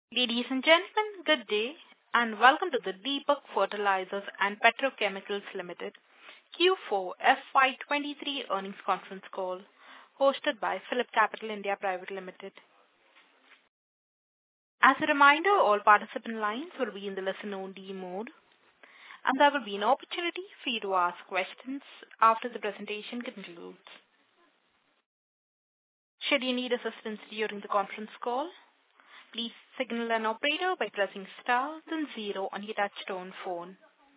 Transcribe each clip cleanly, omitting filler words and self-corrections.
Ladies and gentlemen, good day, and welcome to the Deepak Fertilisers and Petrochemicals Limited Q4 FY23 earnings conference call, hosted by PhillipCapital India Private Limited. As a reminder, all participant lines will be in the listen-only mode, and there will be an opportunity for you to ask questions after the presentation concludes. Should you need assistance during the conference call, please signal an operator by pressing star then 0 on your touchtone phone.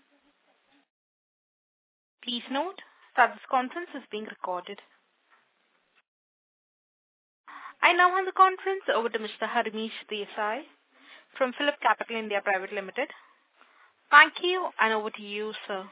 Please note that this conference is being recorded. I now hand the conference over to Mr. Harmish Desai from PhillipCapital India Private Limited. Thank you, and over to you, sir.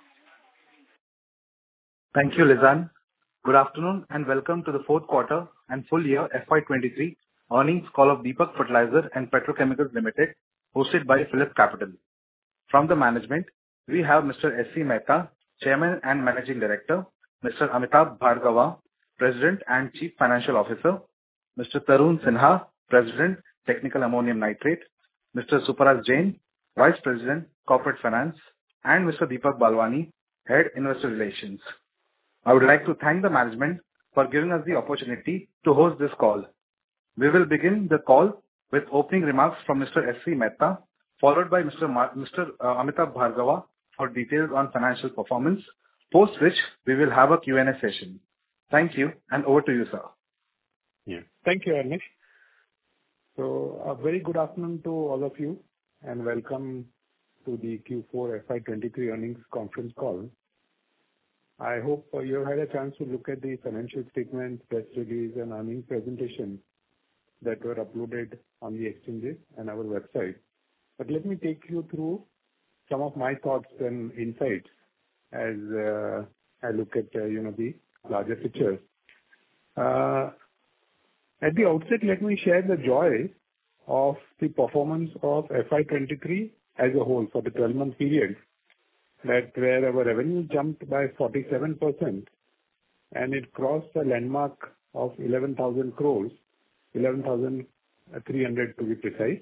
Thank you, Lizanne. Good afternoon, and welcome to the fourth quarter and full year FY23 earnings call of Deepak Fertilisers and Petrochemicals Limited, hosted by PhillipCapital. From the management, we have Mr. S.C. Mehta, Chairman and Managing Director, Mr. Amitabh Bhargava, President and Chief Financial Officer, Mr. Tarun Sinha, President, Technical Ammonium Nitrate, Mr. Suparas Jain, Vice President, Corporate Finance, and Mr. Deepak Balwani, Head Investor Relations. I would like to thank the management for giving us the opportunity to host this call. We will begin the call with opening remarks from Mr. S.C. Mehta, followed by Mr. Amitabh Bhargava for details on financial performance, post which we will have a Q&A session. Thank you, and over to you, sir. Yeah. Thank you, Harmish. So, a very good afternoon to all of you, and welcome to the Q4 FY23 earnings conference call. I hope you have had a chance to look at the financial statements, press release, and earnings presentation that were uploaded on the exchanges and our website. But let me take you through some of my thoughts and insights as I look at the larger picture. At the outset, let me share the joy of the performance of FY23 as a whole for the 12-month period, that where our revenue jumped by 47% and it crossed the landmark of 11,000 crores, 11,300 to be precise.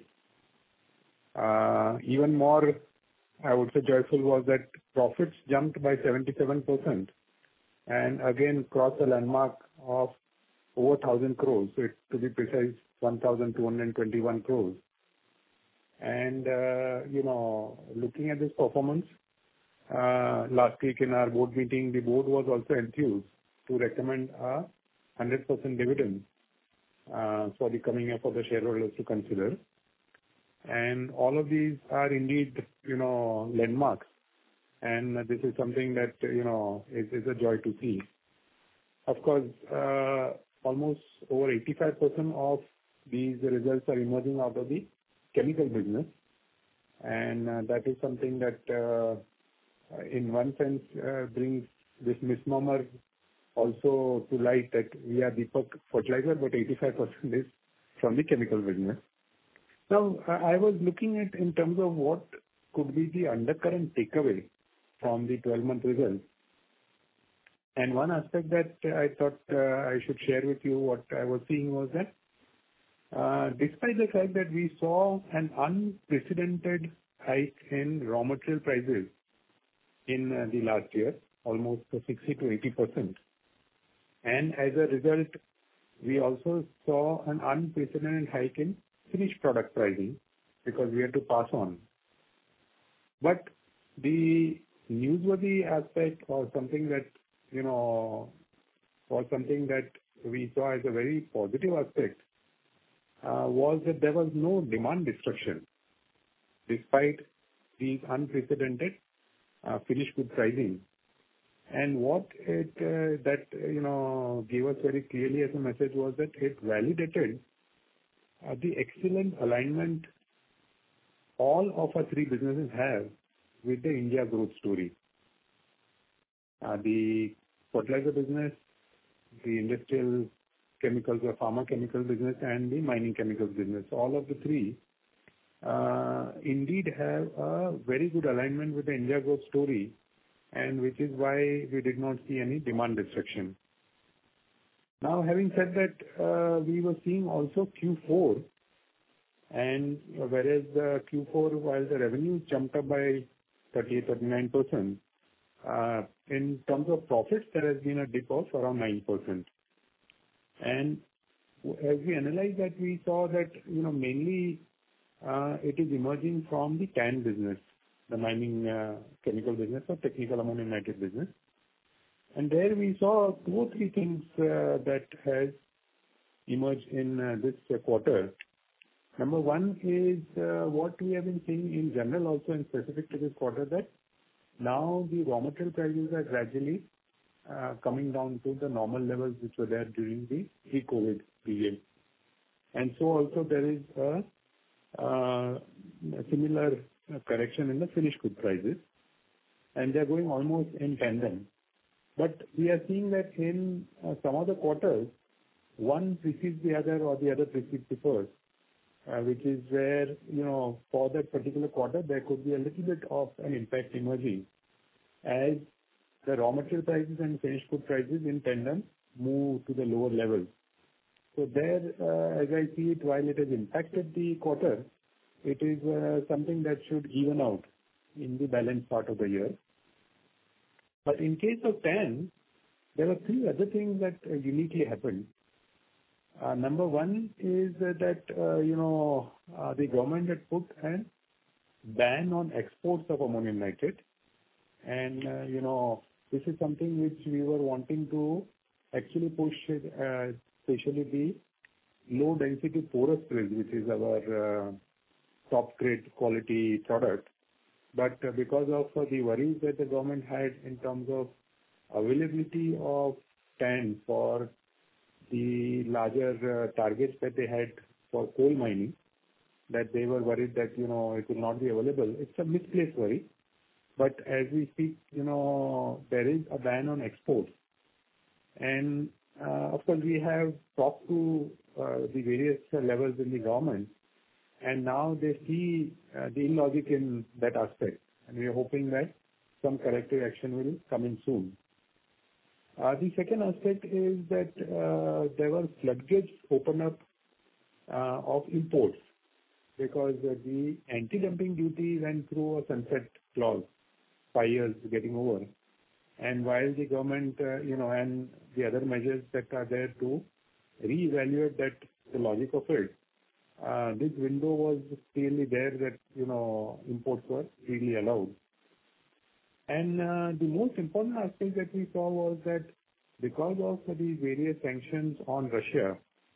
Even more, I would say, joyful was that profits jumped by 77% and again crossed the landmark of over 1,000 crores, so to be precise, 1,221 crores. And, looking at this performance, last week in our board meeting, the board was also enthused to recommend a 100% dividend for the coming year for the shareholders to consider. And all of these are indeed, landmarks. And this is something that, is a joy to see. Of course, almost over 85% of these results are emerging out of the chemical business. And that is something that, in one sense, brings this misnomer also to light that we are Deepak Fertilizer, but 85% is from the chemical business. Now, I was looking at in terms of what could be the undercurrent takeaway from the 12-month results. And one aspect that I thought I should share with you what I was seeing was that despite the fact that we saw an unprecedented hike in raw material prices in the last year, almost 60 to 80%. And as a result, we also saw an unprecedented hike in finished product pricing because we had to pass on. But the newsworthy aspect or something that, was something that we saw as a very positive aspect was that there was no demand destruction despite these unprecedented finished good pricing. And what it gave us very clearly as a message was that it validated the excellent alignment all of our three businesses have with the India growth story. The fertilizer business, the industrial chemicals or pharma chemical business, and the mining chemicals business. All of the three indeed have a very good alignment with the India growth story, and which is why we did not see any demand destruction. Now, having said that, we were seeing also Q4 And whereas the Q4, while the revenue jumped up by 38%-39%, in terms of profits, there has been a dip of around 9%. And as we analyze that, we saw that, mainly, it is emerging from the TAN business, the mining chemical business or technical ammonium nitrate business. And there we saw two or three things that has emerged in this quarter. Number one is what we have been seeing in general, also in specific to this quarter, that now the raw material prices are gradually coming down to the normal levels which were there during the pre-COVID period. And so also there is a similar correction in the finished good prices, and they're going almost in tandem. But we are seeing that in some of the quarters, one precedes the other or the other precedes the first, which is where, for that particular quarter, there could be a little bit of an impact emerging as the raw material prices and finished good prices in tandem move to the lower levels. So there, as I see it, while it has impacted the quarter, it is something that should even out in the balanced part of the year. But in case of TAN, there are three other things that uniquely happened. Number one is that, the government had put a ban on exports of ammonium nitrate. And, this is something which we were wanting to actually push, especially the low density porous grade, which is our top grade quality product. But because of the worries that the government had in terms of availability of TAN for the larger targets that they had for coal mining, that they were worried that, it will not be available. It's a misplaced worry. But as we speak, there is a ban on exports. And, of course, we have talked to the various levels in the government, and now they see the illogic in that aspect. And we are hoping that some corrective action will come in soon. The second aspect is that there were floodgates open up of imports because the anti-dumping duty went through a sunset clause, 5 years getting over. And while the government, and the other measures that are there to reevaluate that, the logic of it, this window was clearly there that, imports were freely allowed. And the most important aspect that we saw was that because of the various sanctions on Russia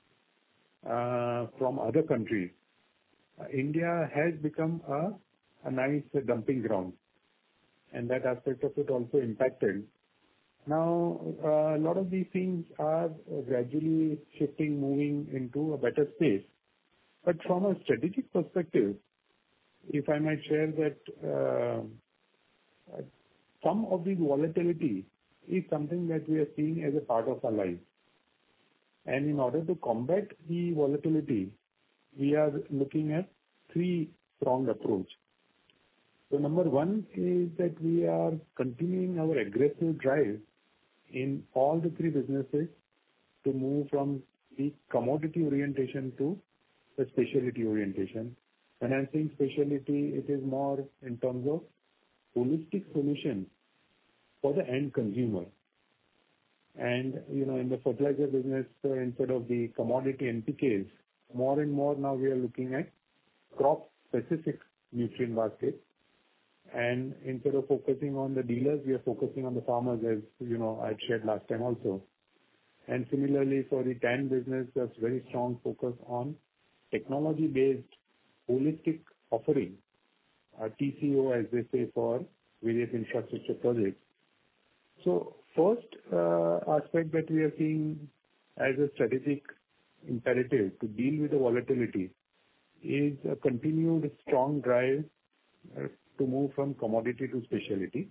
from other countries, India has become a nice dumping ground. And that aspect of it also impacted. Now, a lot of these things are gradually shifting, moving into a better space. But from a strategic perspective, if I might share that some of the volatility is something that we are seeing as a part of our life. And in order to combat the volatility, we are looking at three-pronged approach. So number one is that we are continuing our aggressive drive in all the three businesses to move from the commodity orientation to the specialty orientation. When I'm saying specialty, it is more in terms of holistic solution for the end consumer. And, in the fertilizer business, instead of the commodity NPKs, more and more now we are looking at crop-specific nutrient basket. And instead of focusing on the dealers, we are focusing on the farmers, as I had shared last time also. And similarly, for the TAN business, there's very strong focus on technology-based holistic offering, TCO, as they say, for various infrastructure projects. So first aspect that we are seeing as a strategic imperative to deal with the volatility is a continued strong drive to move from commodity to specialty.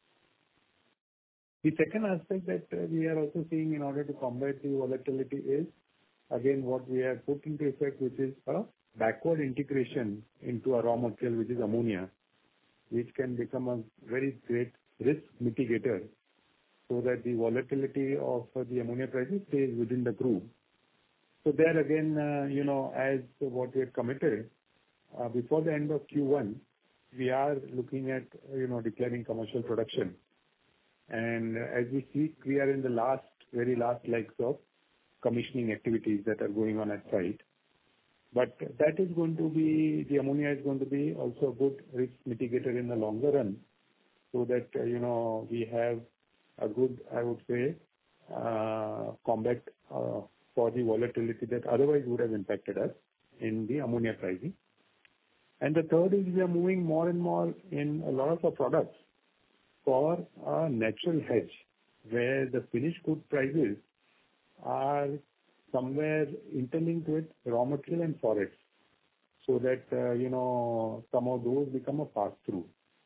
The second aspect that we are also seeing in order to combat the volatility is, again, what we have put into effect, which is a backward integration into a raw material, which is ammonia, which can become a very great risk mitigator so that the volatility of the ammonia prices stays within the group. So there again, as what we have committed, before the end of Q1, we are looking at, declaring commercial production. And as we speak, we are in the very last legs of commissioning activities that are going on at site. But that is going to be, the ammonia is going to be also a good risk mitigator in the longer run, so that, we have a good, I would say, combat for the volatility that otherwise would have impacted us in the ammonia pricing. And the third is we are moving more and more in a lot of our products for a natural hedge, where the finished good prices are somewhere interlinked with raw material and forex, so that, some of those become a pass-through.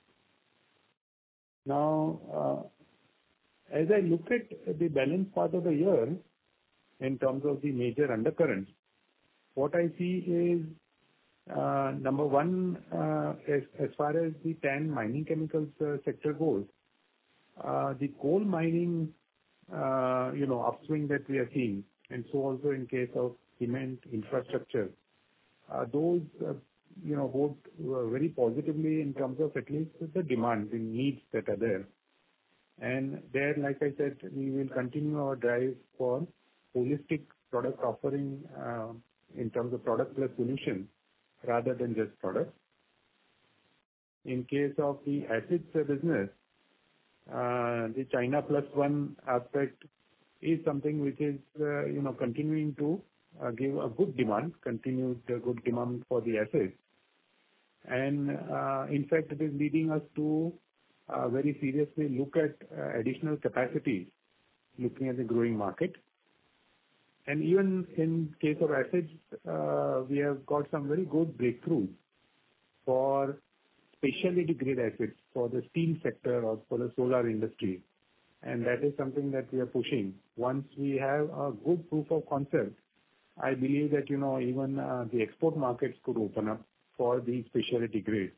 Now, as I look at the balance part of the year, in terms of the major undercurrents, what I see is, number one, as far as the TAN mining chemicals sector goes, the coal mining, upswing that we are seeing, and so also in case of cement infrastructure, those, hold very positively in terms of at least the demand, the needs that are there. And there, like I said, we will continue our drive for holistic product offering, in terms of product plus solution, rather than just products. In case of the acids business, the China plus one aspect is something which is, continuing to give a good demand, continued good demand for the acids. And in fact, it is leading us to very seriously look at additional capacities, looking at the growing market. And even in case of acids, we have got some very good breakthroughs for specialty grade acids for the steel sector or for the solar industry. And that is something that we are pushing. Once we have a good proof of concept, I believe that, even the export markets could open up for the specialty grades.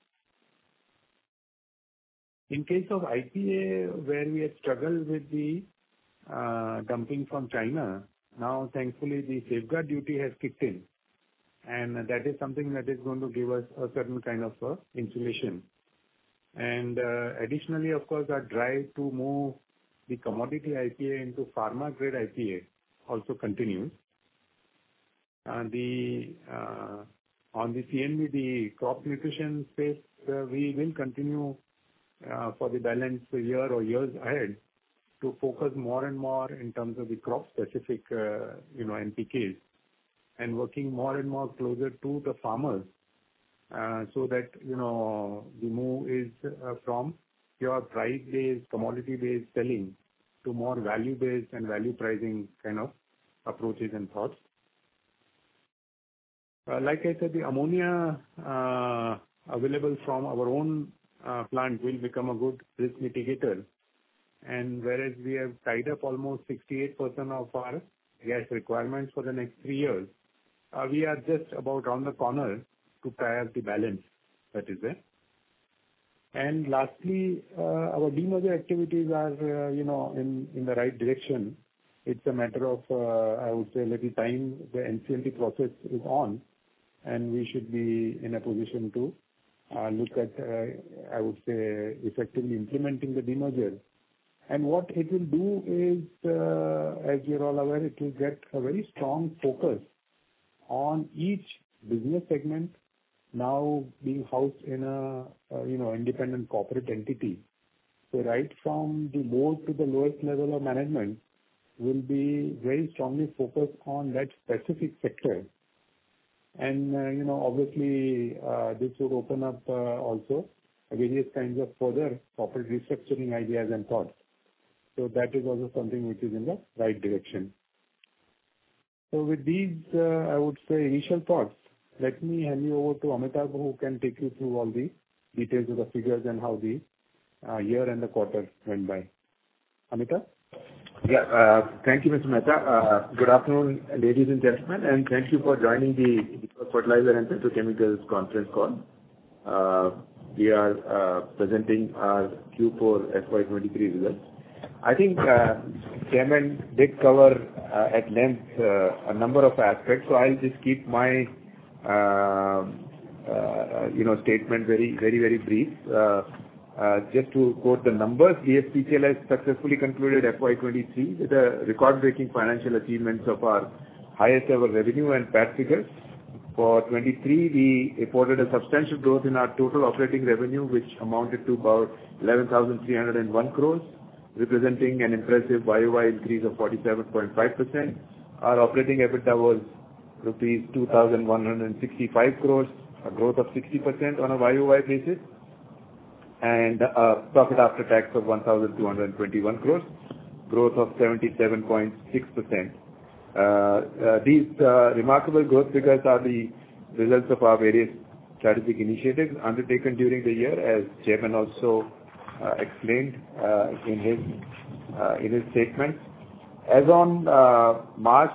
In case of IPA, where we had struggled with the dumping from China, now thankfully the safeguard duty has kicked in, and that is something that is going to give us a certain kind of insulation. And additionally, of course, our drive to move the commodity IPA into pharma grade IPA also continues. On the CNB, the crop nutrition space, we will continue for the balance year or years ahead to focus more and more in terms of the crop specific, NPKs, and working more and more closer to the farmers, so that, the move is from pure price-based, commodity-based selling to more value-based and value pricing kind of approaches and thoughts. Like I said, the ammonia available from our own plant will become a good risk mitigator. And whereas we have tied up almost 68% of our gas requirements for the next 3 years, we are just about around the corner to tie up the balance that is there. And lastly, our demerger activities are, in the right direction. It's a matter of, I would say, a little time. The NCLT process is on, and we should be in a position to look at, I would say, effectively implementing the demerger. And what it will do is, as you're all aware, it will get a very strong focus on each business segment now being housed in a, independent corporate entity. So right from the board to the lowest level of management will be very strongly focused on that specific sector. And, obviously, this would open up also various kinds of further corporate restructuring ideas and thoughts. So that is also something which is in the right direction. So with these, I would say, initial thoughts, let me hand you over to Amitabh, who can take you through all the details of the figures and how the year and the quarter went by. Amitabh? Yeah, thank you, Mr. Mehta. Good afternoon, ladies and gentlemen, and thank you for joining the Fertilizer and Petrochemicals conference call. We are presenting our Q4 FY23 results. I think Chairman did cover at length a number of aspects, so I'll just keep my statement very brief. Just to quote the numbers, DFPCL has successfully concluded FY23 with the record-breaking financial achievements of our highest ever revenue and PAT figures. For 23, we reported a substantial growth in our total operating revenue, which amounted to about 11,301 crores, representing an impressive YOY increase of 47.5%. Our operating EBITDA was rupees 2,165 crores, a growth of 60% on a YOY basis, and profit after tax of 1,221 crores, growth of 77.6%. These remarkable growth figures are the results of our various strategic initiatives undertaken during the year, as Chairman also explained in his statement. As on as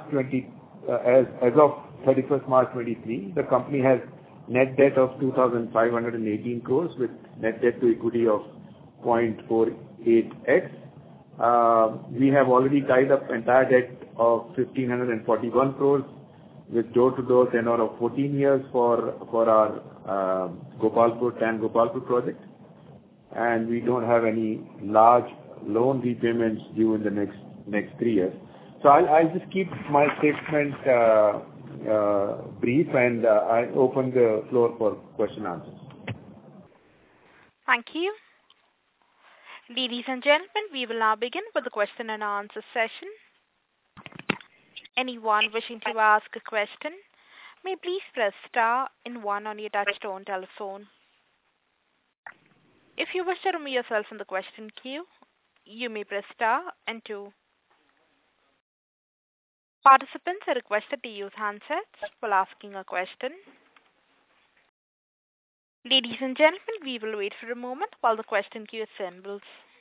of 31st March 23, the company has net debt of 2,518 crores with net debt to equity of 0.48x. We have already tied up entire debt of 1,541 crores with door-to-door tenure of 14 years for our Gopalpur project, and we don't have any large loan repayments due in the next 3 years. So I'll just keep my statement brief, and I open the floor for question answers. Thank you. Ladies and gentlemen, we will now begin with the question and answer session. Anyone wishing to ask a question may please press star and 1 on your touchtone telephone. If you wish to remove yourself from the question queue, you may press star and 2. Participants are requested to use handsets while asking a question. Ladies and gentlemen, we will wait for a moment while the question queue assembles.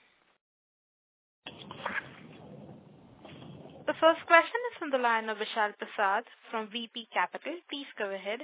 The first question is from the line of Vishal Prasad from VP Capital. Please go ahead.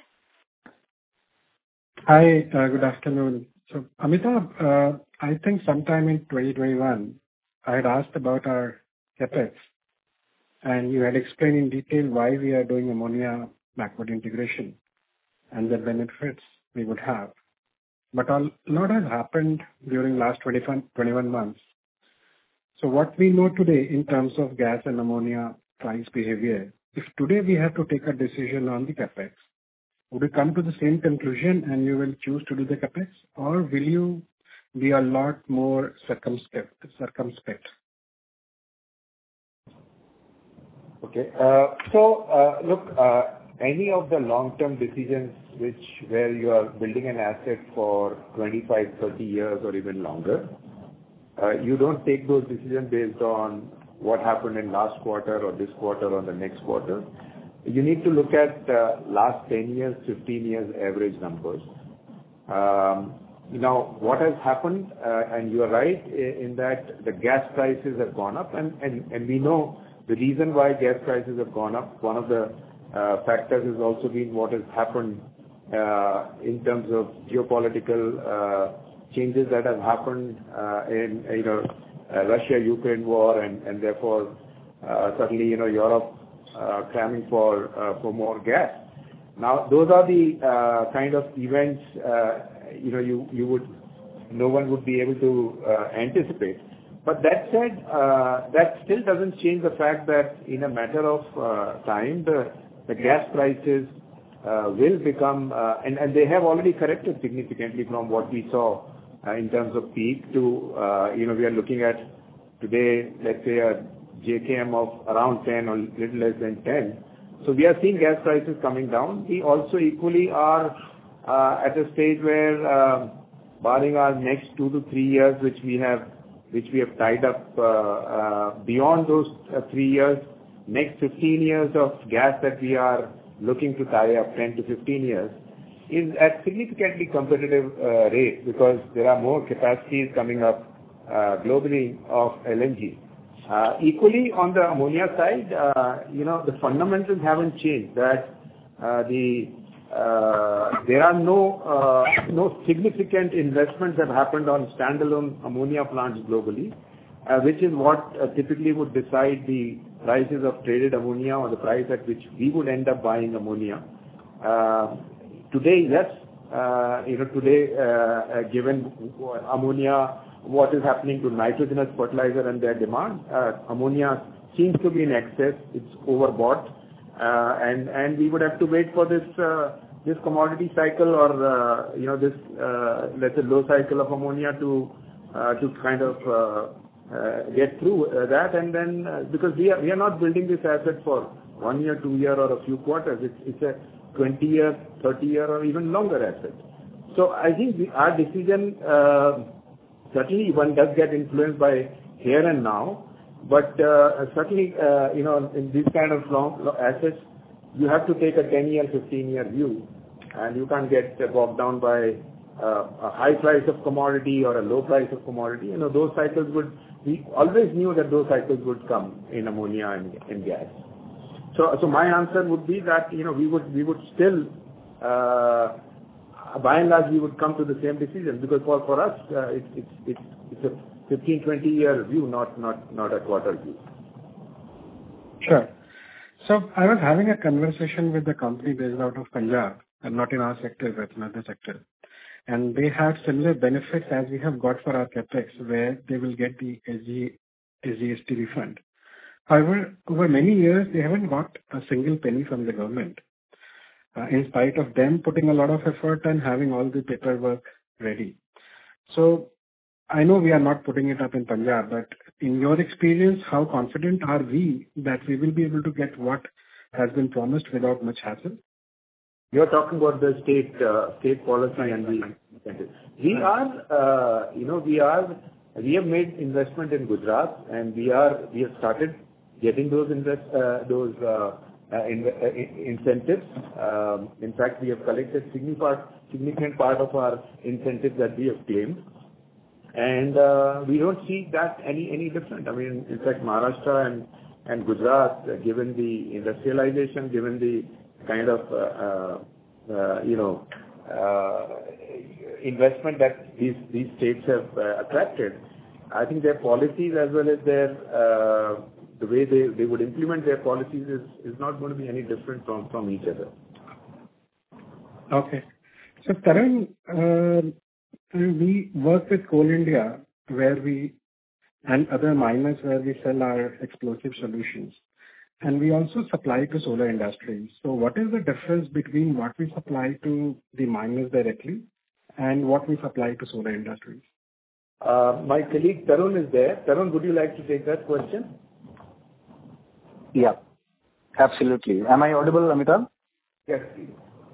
Hi, good afternoon. So, Amitabh, I think sometime in 2021, I had asked about our CapEx, and you had explained in detail why we are doing ammonia backward integration and the benefits we would have. But a lot has happened during last 21 months. So what we know today in terms of gas and ammonia price behavior, if today we have to take a decision on the CapEx, would you come to the same conclusion and you will choose to do the CapEx, or will you be a lot more circumspect? Okay. Look, any of the long-term decisions where you are building an asset for 25, 30 years or even longer, you don't take those decisions based on what happened in last quarter or this quarter or the next quarter. You need to look at last 10 years, 15 years average numbers. What has happened, and you are right in that the gas prices have gone up, and we know the reason why gas prices have gone up. One of the factors has also been what has happened in terms of geopolitical changes that have happened in Russia-Ukraine war, and therefore suddenly Europe clamoring for more gas. Now those are the kind of events no one would be able to anticipate. But that said, that still doesn't change the fact that in a matter of time, the gas prices will become, and they have already corrected significantly from what we saw in terms of peak to, we are looking at today, let's say a JKM of around 10 or little less than 10. So we are seeing gas prices coming down. We also equally are at a stage where, barring our next 2 to 3 years, which we have tied up, beyond those 3 years, next 15 years of gas that we are looking to tie up, 10 to 15 years, is at significantly competitive rate, because there are more capacities coming up globally of LNG. Equally on the ammonia side, the fundamentals haven't changed. That there are no significant investments that happened on standalone ammonia plants globally, which is what typically would decide the prices of traded ammonia or the price at which we would end up buying ammonia. Today, yes, today, given ammonia, what is happening to nitrogenous fertilizer and their demand, ammonia seems to be in excess. It's overbought, and we would have to wait for this commodity cycle or this let's say low cycle of ammonia to kind of get through that, and then because we are not building this asset for 1 year, 2 year, or a few quarters. It's a 20-year, 30-year, or even longer asset. So I think our decision, certainly one does get influenced by here and now, but certainly in these kind of long assets, you have to take a 10-year, 15-year view, and you can't get bogged down by a high price of commodity or a low price of commodity. Those cycles we always knew that those cycles would come in ammonia and gas. So my answer would be that we would still by and large we would come to the same decision, because for us it's a 15-20 year view, not a quarter view. Sure. So I was having a conversation with the company based out of Punjab, and not in our sector but in other sector, and they have similar benefits as we have got for our capex, where they will get the SGST refund. However, over many years, they haven't got a single penny from the government, in spite of them putting a lot of effort and having all the paperwork ready. So I know we are not putting it up in Punjab, but in your experience, how confident are we that we will be able to get what has been promised without much hassle? You're talking about the state policy and the incentives. We have made investment in Gujarat, and we have started getting those incentives. In fact, we have collected significant part of our incentives that we have claimed, and we don't see that any different. I mean, in fact, Maharashtra and Gujarat, given the industrialization, given the kind of investment that these states have attracted, I think their policies as well as their the way they would implement their policies is not going to be any different from each other. Okay. So Tarun, we work with Coal India and other miners where we sell our explosive solutions. And we also supply to solar industries. So what is the difference between what we supply to the miners directly and what we supply to solar industries? My colleague Tarun is there. Tarun, would you like to take that question? Yeah, absolutely. Am I audible, Amitabh? Yes, please.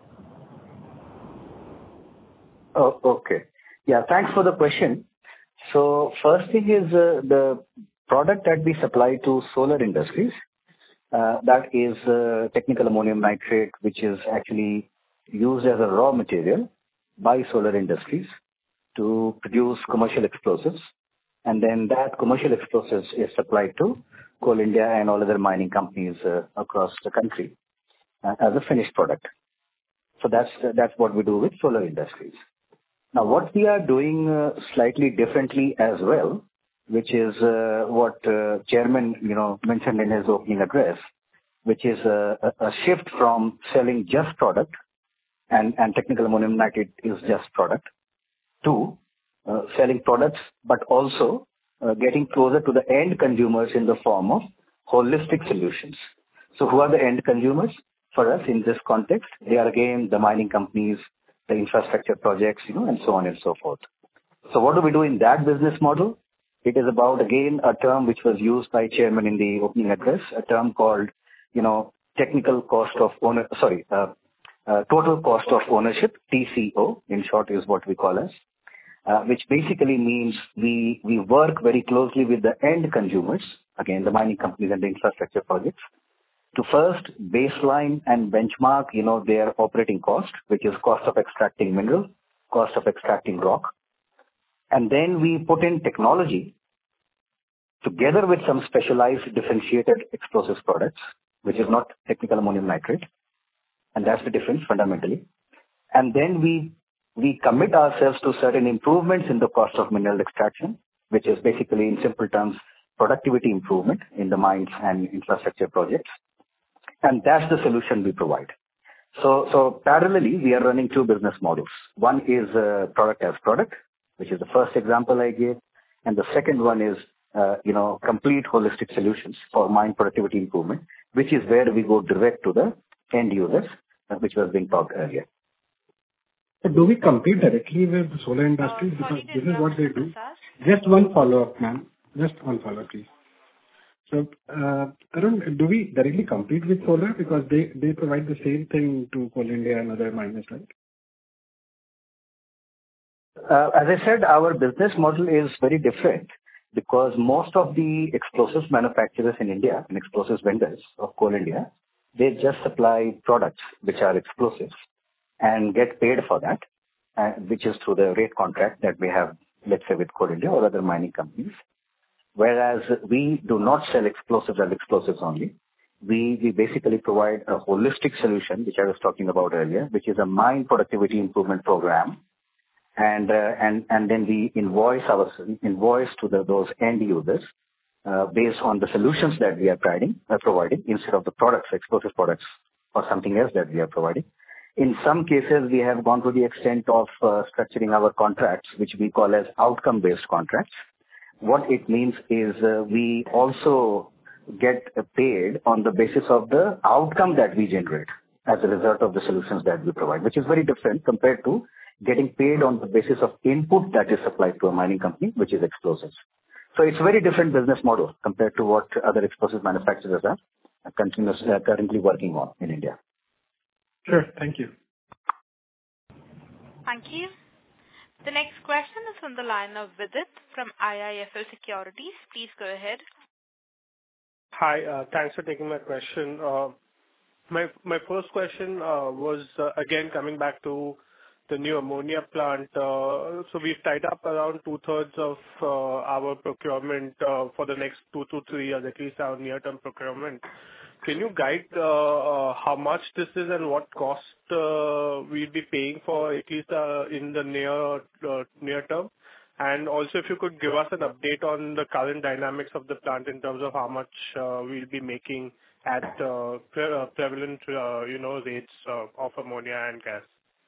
Oh, okay. Yeah, thanks for the question. So first thing is the product that we supply to solar industries, that is technical ammonium nitrate, which is actually used as a raw material by solar industries to produce commercial explosives. And then that commercial explosives is supplied to Coal India and all other mining companies across the country as a finished product. So that's what we do with solar industries. Now, what we are doing slightly differently as well, which is what Chairman mentioned in his opening address, which is a shift from selling just product and technical ammonium nitrate is just product, to selling products but also getting closer to the end consumers in the form of holistic solutions. So who are the end consumers for us in this context? They are again the mining companies, the infrastructure projects, and so on and so forth. So what do we do in that business model? It is about, again, a term which was used by Chairman in the opening address, a term called, total cost of ownership, TCO, in short is what we call as, which basically means we work very closely with the end consumers, again, the mining companies and the infrastructure projects, to first baseline and benchmark, their operating cost, which is cost of extracting mineral, cost of extracting rock. And then we put in technology together with some specialized differentiated explosives products, which is not technical ammonium nitrate. And that's the difference fundamentally. And then we commit ourselves to certain improvements in the cost of mineral extraction, which is basically, in simple terms, productivity improvement in the mines and infrastructure projects. And that's the solution we provide. So parallelly, we are running two business models. One is product as product, which is the first example I gave, and the second one is complete holistic solutions for mine productivity improvement, which is where we go direct to the end users, which was being talked earlier. So do we compete directly with the solar industry? Because this is what they do. Just one follow-up, ma'am. Just one follow-up, please. So, Arun, do we directly compete with solar? Because they provide the same thing to Coal India and other miners, right? As I said, our business model is very different because most of the explosives manufacturers in India and explosives vendors of Coal India, they just supply products which are explosives and get paid for that, which is through the rate contract that we have, let's say, with Coal India or other mining companies. Whereas we do not sell explosives as explosives only. We basically provide a holistic solution, which I was talking about earlier, which is a mine productivity improvement program. And then we invoice to those end users based on the solutions that we are providing instead of the products, explosive products or something else that we are providing. In some cases, we have gone to the extent of structuring our contracts, which we call as outcome-based contracts. What it means is we also get paid on the basis of the outcome that we generate as a result of the solutions that we provide, which is very different compared to getting paid on the basis of input that is supplied to a mining company, which is explosives. So it's a very different business model compared to what other explosive manufacturers are currently working on in India. Sure. Thank you. Thank you. The next question is from the line of Vidit from IIFL Securities. Please go ahead. Hi. Thanks for taking my question. My first question was again coming back to the new ammonia plant. So we've tied up around 2/3 of our procurement for the next 2 to 3 years, at least our near-term procurement. Can you guide how much this is and what cost we'll be paying for at least in the near term? And also, if you could give us an update on the current dynamics of the plant in terms of how much we'll be making at prevalent rates of ammonia and gas.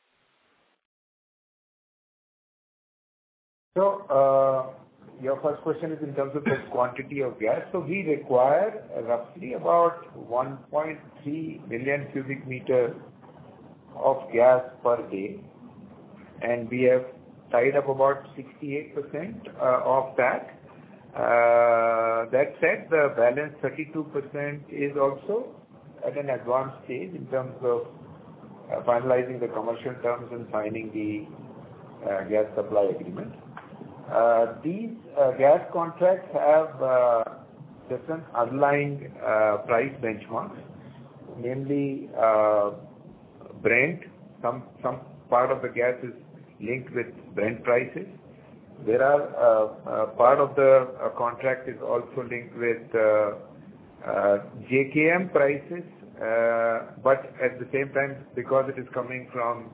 So your first question is in terms of the quantity of gas. So we require roughly about 1.3 million cubic meters of gas per day, and we have tied up about 68% of that. That said, the balance 32% is also at an advanced stage in terms of finalizing the commercial terms and signing the gas supply agreement. These gas contracts have different underlying price benchmarks, namely Brent. Some part of the gas is linked with Brent prices. There are part of the contract is also linked with JKM prices, but at the same time, because it is coming from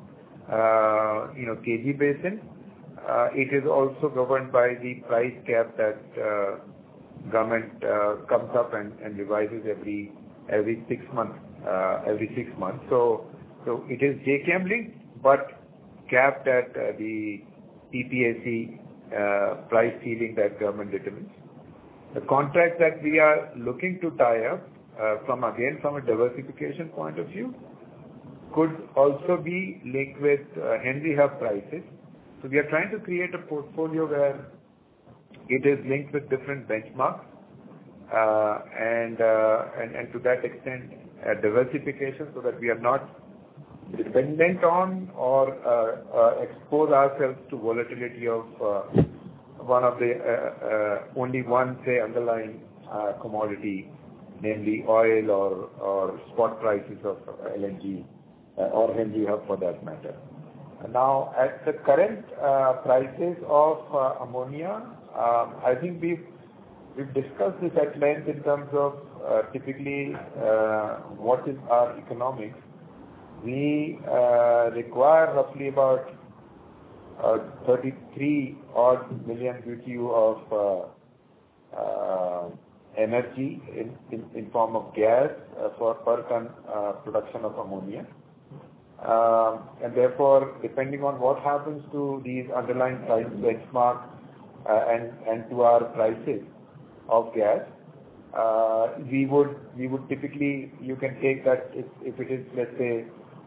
KG Basin, it is also governed by the price cap that government comes up and revises every 6 months. So it is JKM linked, but capped at the PPAC price ceiling that government determines. The contract that we are looking to tie up from a diversification point of view could also be linked with Henry Hub prices. So we are trying to create a portfolio where it is linked with different benchmarks and to that extent diversification, so that we are not dependent on or expose ourselves to volatility of only one underlying commodity, namely oil or spot prices of LNG or Henry Hub for that matter. Now, at the current prices of ammonia, I think we've discussed this at length in terms of typically what is our economics. We require roughly about 33 odd million BTU of energy in form of gas for per ton production of ammonia. And therefore, depending on what happens to these underlying price benchmark and to our prices of gas, we would typically, you can take that if it is, let's say,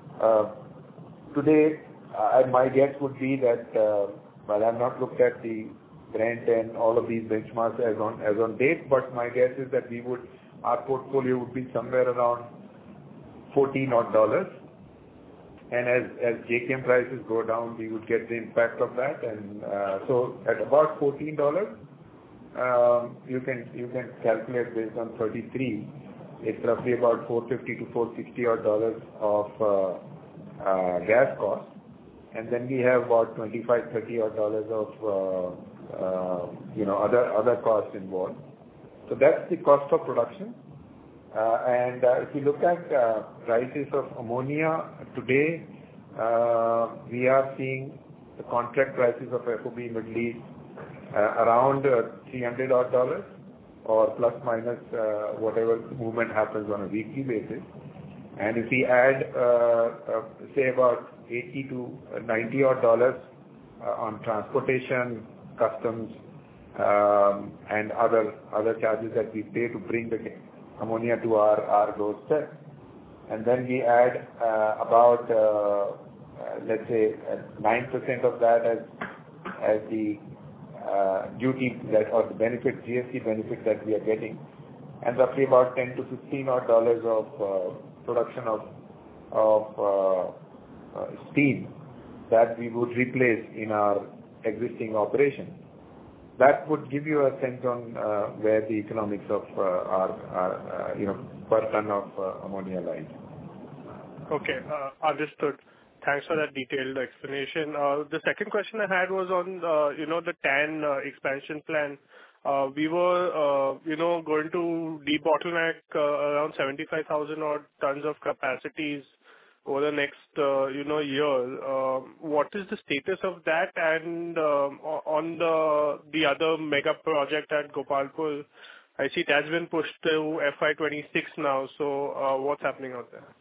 today, my guess would be that, well, I've not looked at the Brent and all of these benchmarks as on date, but my guess is that our portfolio would be somewhere around $14 odd. And as JKM prices go down, we would get the impact of that. And so at about $14, you can calculate based on 33. It's roughly about $450 to $460 odd of gas cost. And then we have about $25-30 odd of other costs involved. So that's the cost of production. And if you look at prices of ammonia today, we are seeing the contract prices of FOB Middle East around $300 odd or plus minus whatever movement happens on a weekly basis. And if we add say about $80 to $90 odd on transportation, customs, and other charges that we pay to bring the ammonia to our doorstep, and then we add about let's say 9% of that as the duty that or the benefit, GST benefit that we are getting, and roughly about $10 to $15 odd of production of steam that we would replace in our existing operation. That would give you a sense on where the economics of our per ton of ammonia lies. Okay, understood. Thanks for that detailed explanation. The second question I had was on the TAN expansion plan. We were going to debottleneck around 75,000 odd tons of capacities over the next year. What is the status of that? And on the other mega project at Gopalpur, I see it has been pushed to FY26 now. So what's happening out there?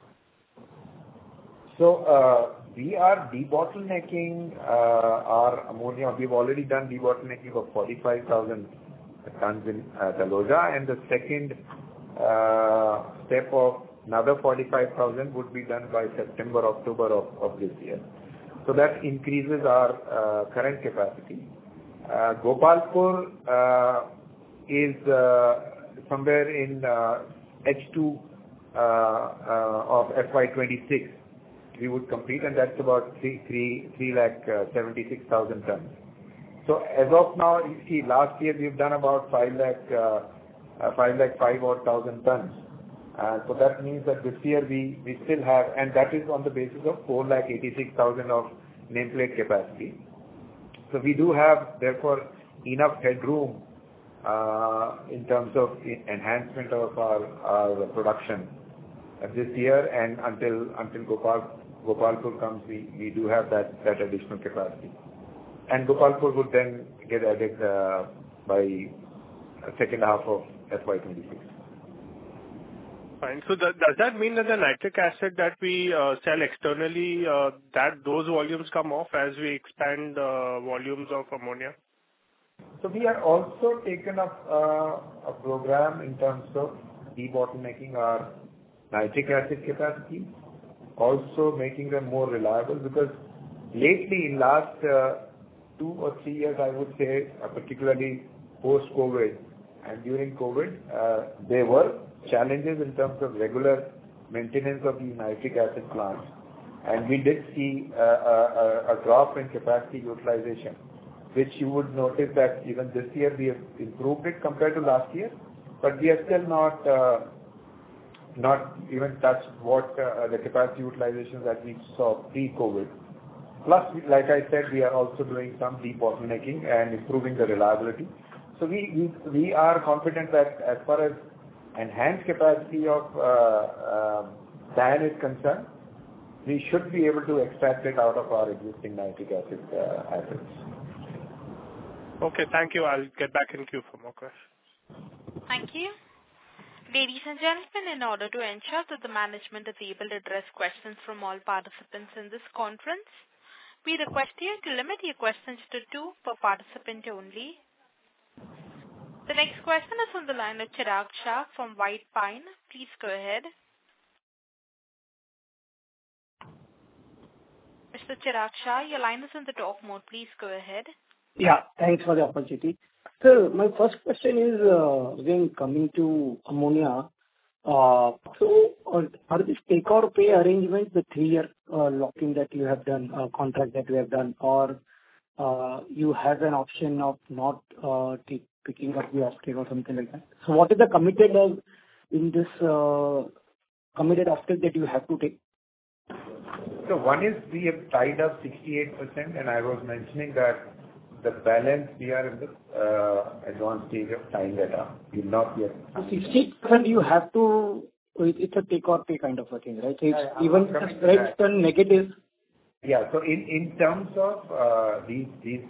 So we are debottlenecking our ammonia. We've already done debottlenecking of 45,000 tons in Taloja, and the second step of another 45,000 would be done by September, October of this year. So that increases our current capacity. Gopalpur is somewhere in H2 of FY26 we would complete, and that's about 376,000 tons. So as of now, you see, last year we've done about 5,500,000 tons. So that means that this year we still have, and that is on the basis of 4,86,000 of nameplate capacity. So we do have, therefore, enough headroom in terms of enhancement of our production this year, and until Gopalpur comes, we do have that additional capacity. And Gopalpur would then get added by second half of FY26. Fine. So does that mean that the nitric acid that we sell externally, that those volumes come off as we expand volumes of ammonia? So we are also taken up a program in terms of debottlenecking our nitric acid capacity, also making them more reliable, because lately in last 2 or 3 years, I would say, particularly post-COVID and during COVID, there were challenges in terms of regular maintenance of these nitric acid plants, and we did see a drop in capacity utilization, which you would notice that even this year we have improved it compared to last year, but we are still not even touched what the capacity utilization that we saw pre-COVID. Plus, like I said, we are also doing some debottlenecking and improving the reliability. So we are confident that as far as enhanced capacity of TAN is concerned, we should be able to extract it out of our existing nitric acid assets. Okay, thank you. I'll get back in queue for more questions. Thank you. Ladies and gentlemen, in order to ensure that the management is able to address questions from all participants in this conference, we request you to limit your questions to 2 per participant only. The next question is on the line of Chirag Shah from White Pine. Please go ahead. Mr. Chirag Shah, your line is in the talk mode. Please go ahead. Yeah, thanks for the opportunity. So my first question is, again, coming to ammonia. Are these take or pay arrangements, the 3-year lock-in that you have done, contract that you have done, or you have an option of not picking up the offtake or something like that? So what is the committed in this committed offtake that you have to take? So one is we have tied up 68%, and I was mentioning that the balance we are in the advanced stage of tying that up. We'll not yet. 60% you have to. It's a take or pay kind of a thing, right? So it's even if the spreads turn negative. Yeah. So in terms of the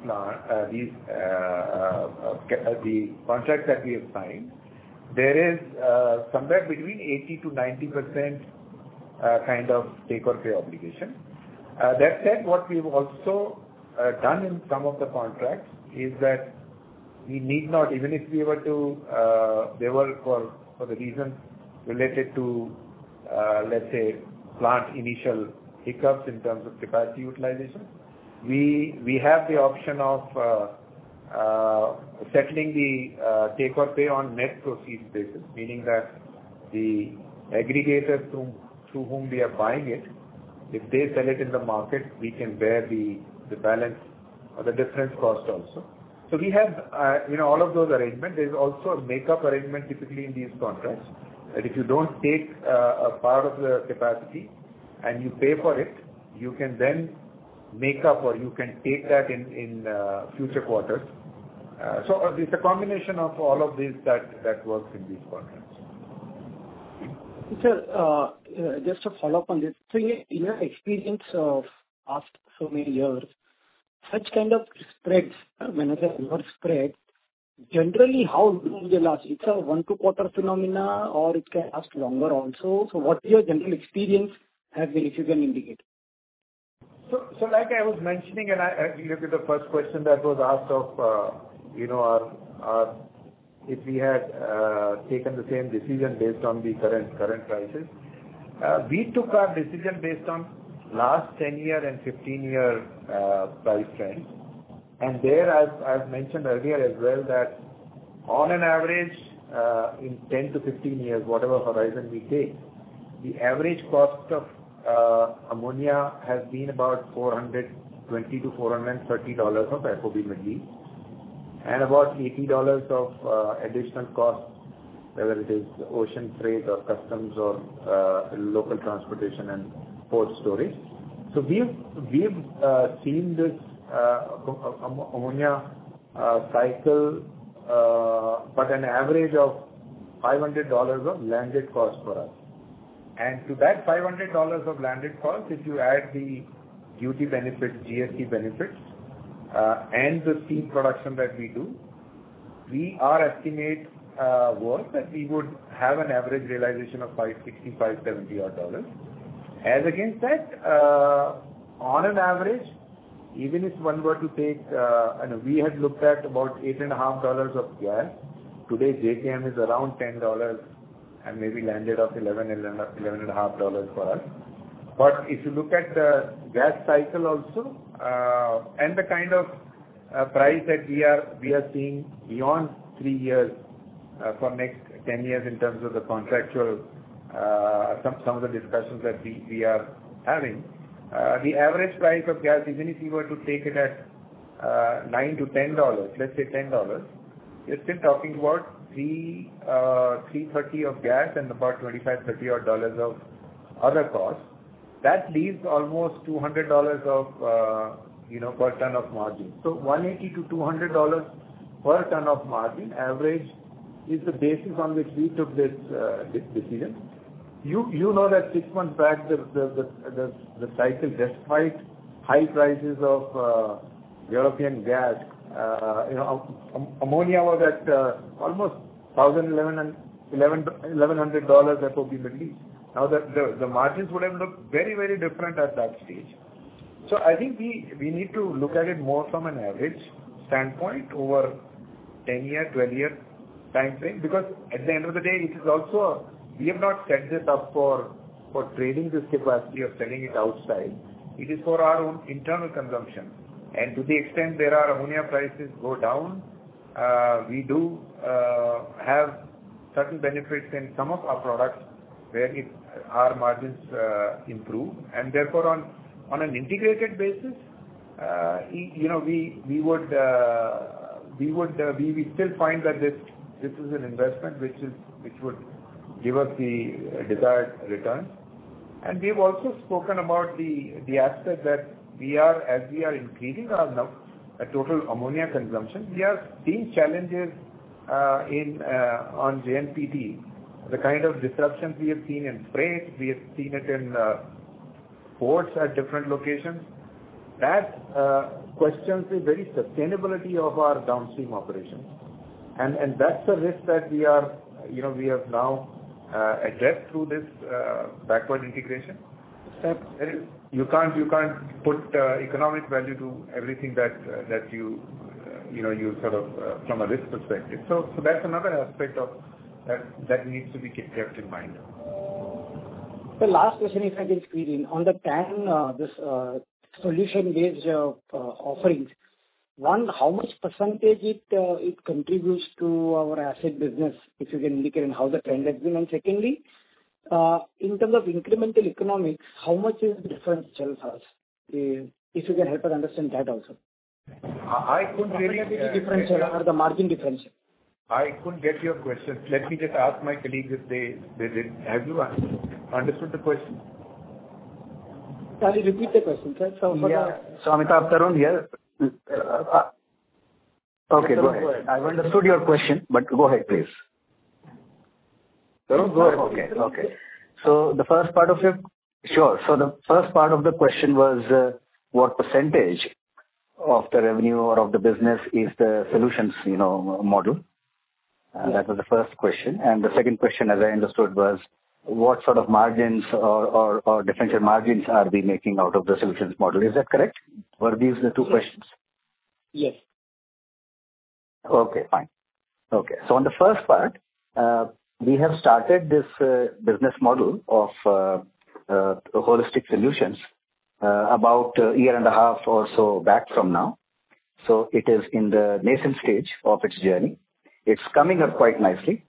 contracts that we have signed, there is somewhere between 80 to 90% kind of take or pay obligation. That said, what we've also done in some of the contracts is that we need not, even if we were to, they were for the reasons related to, let's say, plant initial hiccups in terms of capacity utilization. We have the option of settling the take or pay on net proceeds basis, meaning that the aggregators through whom we are buying it, if they sell it in the market, we can bear the balance or the difference cost also. So we have all of those arrangements. There is also a make-up arrangement typically in these contracts, that if you don't take a part of the capacity and you pay for it, you can then make up, or you can take that in future quarters. So it's a combination of all of these that works in these contracts. Sir, just to follow up on this, so in your experience of past so many years, such kind of spreads, whenever lower spread, generally how do they last? It's a 1-2 quarter phenomena, or it can last longer also. So what your general experience has been, if you can indicate? So like I was mentioning, and I look at the first question that was asked of, our if we had taken the same decision based on the current prices. We took our decision based on last 10-year and 15-year price trends. And there, I've mentioned earlier as well that on an average, in 10 to 15 years, whatever horizon we take, the average cost of ammonia has been about $420 to $430 of FOB Middle East, and about $80 of additional cost, whether it is ocean freight or customs or local transportation and port storage. So we've seen this ammonia cycle, but an average of $500 of landed cost for us. And to that $500 of landed cost, if you add the duty benefits, GST benefits, and the steam production that we do, our estimate was that we would have an average realization of $560, $570 odd. As against that, on an average, even if one were to take, we had looked at about $8.50 of gas. Today, JKM is around $10 and maybe landed of $11.50 for us. But if you look at the gas cycle also, and the kind of price that we are seeing beyond 3 years for next 10 years in terms of the contractual, some of the discussions that we are having, the average price of gas, even if you were to take it at $9 to $10, let's say $10, you're still talking about $330 of gas and about $25-30 odd of other costs. That leaves almost $200 of per ton of margin. So $180 to $200 per ton of margin average is the basis on which we took this decision. You know that 6 months back the cycle, despite high prices of European gas, ammonia was at almost $1,000, $1,100 FOB Middle East. Now the margins would have looked very, very different at that stage. So I think we need to look at it more from an average standpoint over 10-year, 12-year time frame, because at the end of the day, it is also, we have not set this up for trading this capacity or selling it outside. It is for our own internal consumption. And to the extent there are ammonia prices go down, we do have certain benefits in some of our products where our margins improve, and therefore on an integrated basis, we still find that this is an investment which would give us the desired return. And we've also spoken about the aspect that as we are increasing our total ammonia consumption, we are seeing challenges on JNPT. The kind of disruptions we have seen in freight, we have seen it in ports at different locations. That questions the very sustainability of our downstream operations, and that's a risk that we have now addressed through this backward integration. You can't put economic value to everything that you sort of from a risk perspective. So that's another aspect of that needs to be kept in mind. The last question, if I can squeeze in on the TAN, this solution-based offerings. One, how much percentage it contributes to our asset business, if you can indicate, and how the trend has been. And secondly, in terms of incremental economics, how much is the differential for us? If you can help us understand that also. I couldn't really differential or the margin differential. I couldn't get your question. Let me just ask my colleagues if they did. Have you understood the question? Can you repeat the question, sir? So Amitabh, Tarun here. Okay, go ahead. I've understood your question, but go ahead, please. Tarun, go ahead. Okay. So the first part of the question was what percentage of the revenue or of the business is the solutions, model. That was the first question. And the second question, as I understood, was what sort of margins or differential margins are we making out of the solutions model? Is that correct? Were these the two questions? Yes. Okay, fine. Okay. So on the first part, we have started this business model of holistic solutions about a year and a half or so back from now. So it is in the nascent stage of its journey. It's coming up quite nicely,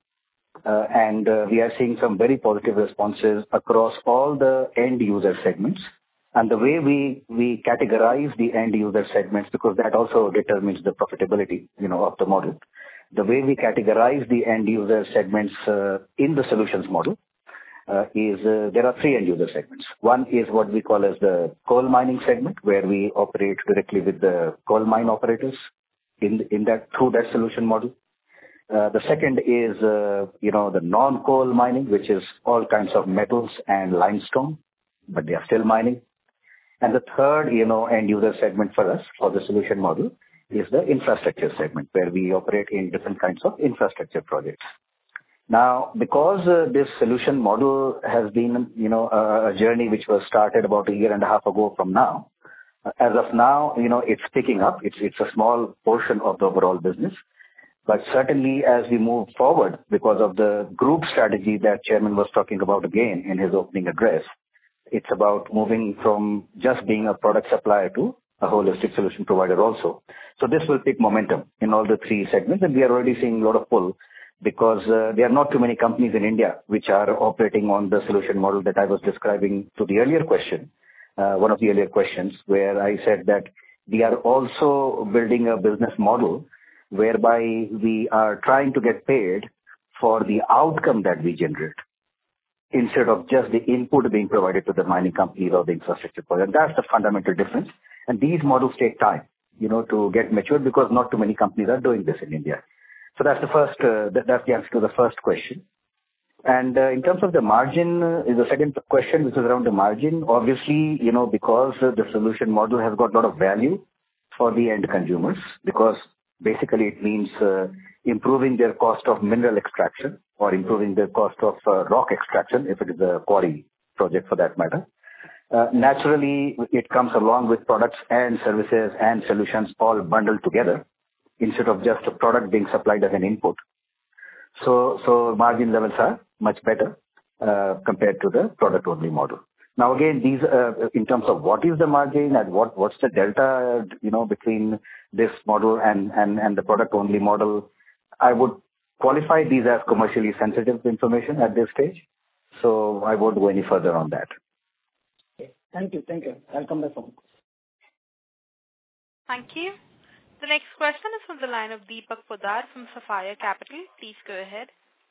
and we are seeing some very positive responses across all the end user segments. And the way we categorize the end user segments, because that also determines the profitability, of the model. The way we categorize the end user segments in the solutions model is there are three end user segments. One is what we call as the coal mining segment, where we operate directly with the coal mine operators through that solution model. The second is, the non-coal mining, which is all kinds of metals and limestone, but they are still mining. And the third, end user segment for us, for the solution model, is the infrastructure segment, where we operate in different kinds of infrastructure projects. Now, because this solution model has been, a journey which was started about a year and a half ago from now, as of now, it's picking up. It's a small portion of the overall business. But certainly as we move forward, because of the group strategy that Chairman was talking about again in his opening address, it's about moving from just being a product supplier to a holistic solution provider also. So this will pick momentum in all the three segments, and we are already seeing a lot of pull because there are not too many companies in India which are operating on the solution model that I was describing to the earlier question, one of the earlier questions, where I said that we are also building a business model whereby we are trying to get paid for the outcome that we generate instead of just the input being provided to the mining companies or the infrastructure project. That's the fundamental difference. And these models take time, to get matured because not too many companies are doing this in India. So that's the first, that's the answer to the first question. And in terms of the margin, is the second question, which is around the margin. Obviously, because the solution model has got a lot of value for the end consumers, because basically it means improving their cost of mineral extraction or improving their cost of rock extraction, if it is a quarry project for that matter. Naturally, it comes along with products and services and solutions all bundled together instead of just a product being supplied as an input. So margin levels are much better compared to the product-only model. Now again, these in terms of what is the margin and what's the delta, between this model and the product-only model, I would qualify these as commercially sensitive information at this stage. So I won't go any further on that. Okay. Thank you. I'll come back on. Thank you. The next question is from the line of Deepak Poddar from Sapphire Capital. Please go ahead.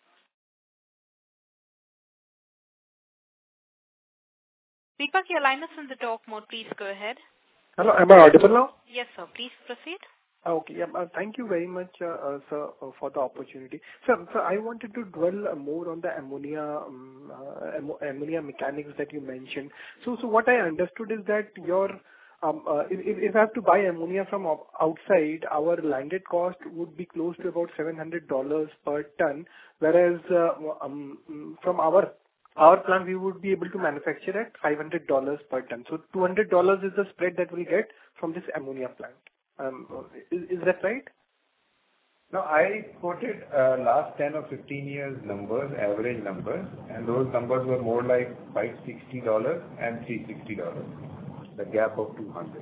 Deepak, your line is in the talk mode. Please go ahead. Hello, am I audible now? Yes, sir. Please proceed. Okay. Yeah. Thank you very much, sir, for the opportunity. Sir, I wanted to dwell more on the ammonia mechanics that you mentioned. So what I understood is that your if I have to buy ammonia from outside, our landed cost would be close to about $700 per ton, whereas from our plant we would be able to manufacture at $500 per ton. So $200 is the spread that we get from this ammonia plant. Is that right? No, I quoted last 10 or 15 years numbers, average numbers, and those numbers were more like $560 and $360, the gap of 200.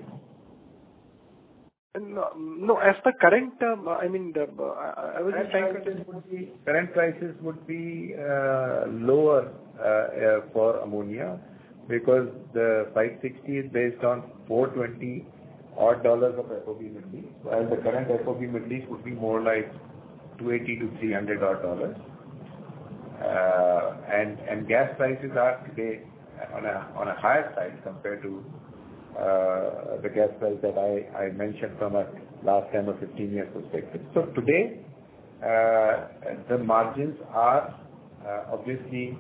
No, as the current, I was just trying to... Current prices would be lower for ammonia because the 560 is based on $420 odd dollars of FOB Middle East, while the current FOB Middle East would be more like $280 to $300 odd dollars. And gas prices are today on a higher side compared to the gas price that I mentioned from a last 10 or 15 years perspective. So today, the margins are obviously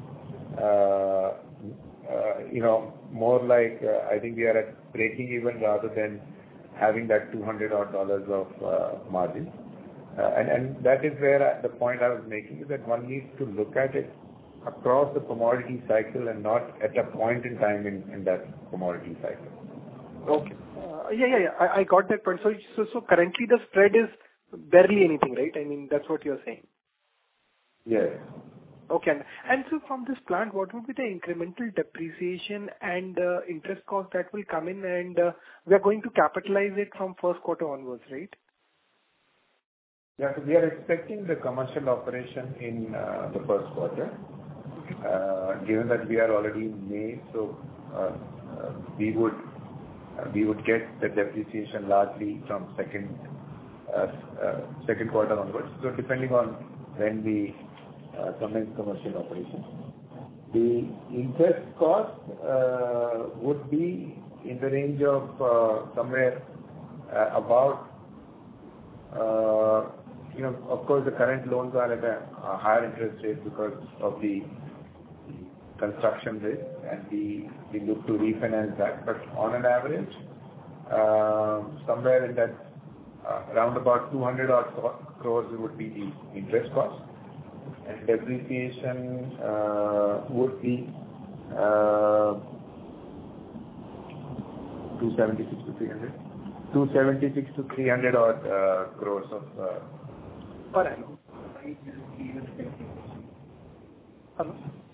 more like I think we are at breaking even rather than having that $200 odd dollars of margin. And that is where the point I was making is that one needs to look at it across the commodity cycle and not at a point in time in that commodity cycle. Okay. Yeah. I got that point. So currently the spread is barely anything, right? I mean, that's what you're saying. Yes. Okay. And so from this plant, what would be the incremental depreciation and interest cost that will come in, and we are going to capitalize it from first quarter onwards, right? Yeah, so we are expecting the commercial operation in the first quarter. Given that we are already in May, so we would get the depreciation largely from second quarter onwards. So depending on when we commence commercial operation, the interest cost would be in the range of somewhere about. Of course, the current loans are at a higher interest rate because of the construction risk, and we look to refinance that. But on an average, somewhere in that around about 200 odd crores would be the interest cost, and depreciation would be 276 to 300 odd crores of per annum. Hello?